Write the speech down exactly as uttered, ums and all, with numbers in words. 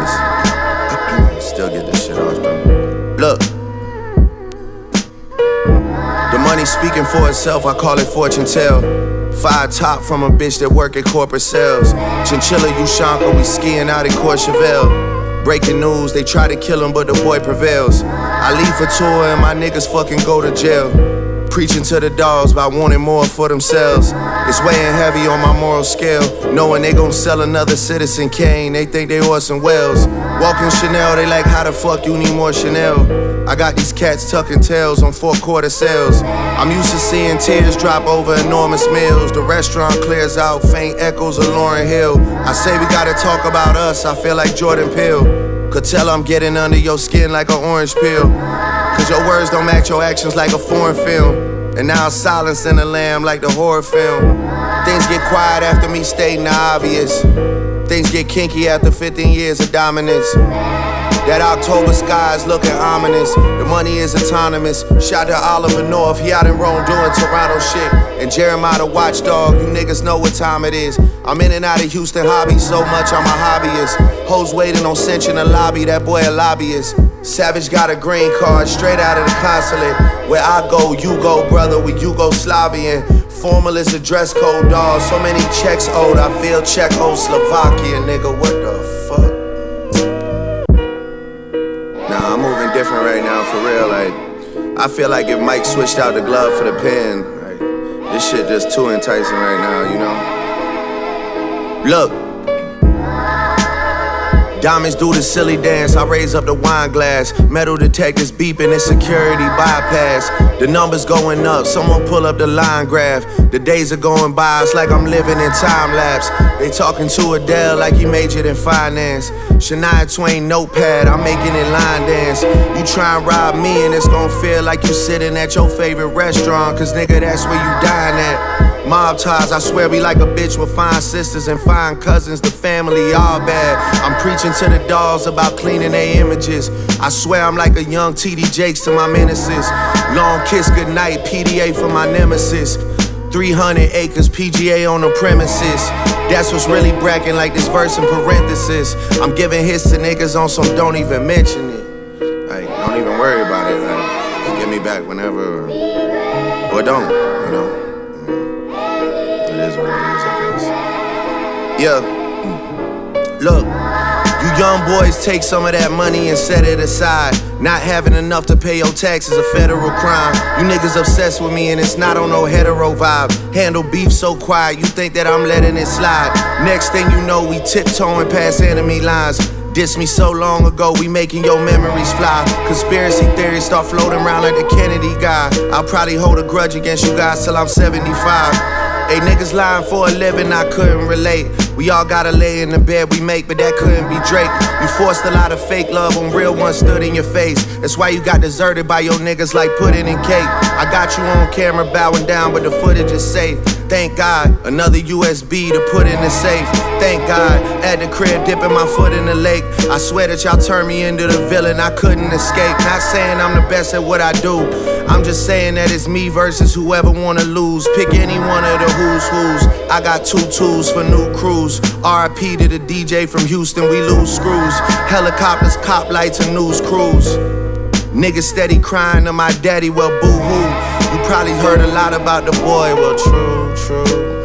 voice. Still get this shit off though. Look. The money speaking for itself, I call it fortune tell. Five top from a bitch that work at corporate sales. Chinchilla, Ushanka, we skiing out in Courchevel. Breaking news, they try to kill him, but the boy prevails. I leave for tour and my niggas fucking go to jail. Preaching to the dogs about wanting more for themselves. It's weighing heavy on my moral scale. Knowing they gon' sell another Citizen Kane, they think they Orson Welles. Walking Chanel, they like, how the fuck you need more Chanel? I got these cats tucking tails on four quarter sales. I'm used to seeing tears drop over enormous meals. The restaurant clears out, faint echoes of Lauryn Hill. I say we gotta talk about us, I feel like Jordan Peele. Could tell I'm getting under your skin like an orange peel. Cause your words don't match your actions like a foreign film. And now silence in the lamb like the horror film. Things get quiet after me stating the obvious. Things get kinky after fifteen years of dominance. That October sky's looking ominous. The money is autonomous. Shout to Oliver North, he out in Rome doing Toronto shit. And Jeremiah the watchdog, you niggas know what time it is. I'm in and out of Houston hobby so much I'm a hobbyist. Hoes waiting on cinch in the lobby, that boy a lobbyist. Savage got a green card straight out of the consulate. Where I go, you go, brother, we Yugoslavian. Formal is a dress code, dawg. So many checks owed, I feel Czechoslovakia, nigga, what the fuck? Nah, I'm moving different right now, for real, like, I feel like if Mike switched out the glove for the pen, like, this shit just too enticing right now, you know? Look. Diamonds do the silly dance, I raise up the wine glass. Metal detectors beeping and security bypass. The numbers going up, someone pull up the line graph. The days are going by, it's like I'm living in time lapse. They talking to Adele like he majored in finance. Shania Twain notepad, I'm making it line dance. You try and rob me and it's gon' feel like you sitting at your favorite restaurant. Cause nigga, that's where you dine at. Mob ties, I swear we like a bitch with fine sisters and fine cousins. The family all bad. I'm preaching to the dolls about cleaning their images. I swear I'm like a young T D Jakes to my menaces. Long kiss goodnight, P D A for my nemesis. three hundred acres, P G A on the premises. That's what's really bracking like this verse in parenthesis. I'm giving hits to niggas on some don't even mention it. Like, don't even worry about it. Like, just get me back whenever. Or don't, you know. It is what it is, I guess. Yeah. Look, you young boys take some of that money and set it aside. Not having enough to pay your taxes a federal crime. You niggas obsessed with me and it's not on no hetero vibe. Handle beef so quiet, you think that I'm letting it slide. Next thing you know, we tiptoeing past enemy lines. Diss me so long ago, we making your memories fly. Conspiracy theories start floating around like the Kennedy guy. I'll probably hold a grudge against you guys till I'm seventy-five. Hey, niggas lying for a living, I couldn't relate. We all gotta lay in the bed we make, but that couldn't be Drake. You forced a lot of fake love when real ones stood in your face. That's why you got deserted by your niggas like pudding and cake. I got you on camera bowing down, but the footage is safe. Thank God, another U S B to put in the safe. Thank God, at the crib dipping my foot in the lake. I swear that y'all turned me into the villain, I couldn't escape. Not saying I'm the best at what I do, I'm just saying that it's me versus whoever wanna lose. Pick any one of the who's who's. I got two tools for new crews. R I P to the D J from Houston, we lose screws. Helicopters, cop lights, and news crews. Niggas steady crying to my daddy, well boo-hoo. You probably heard a lot about the boy, well true, true.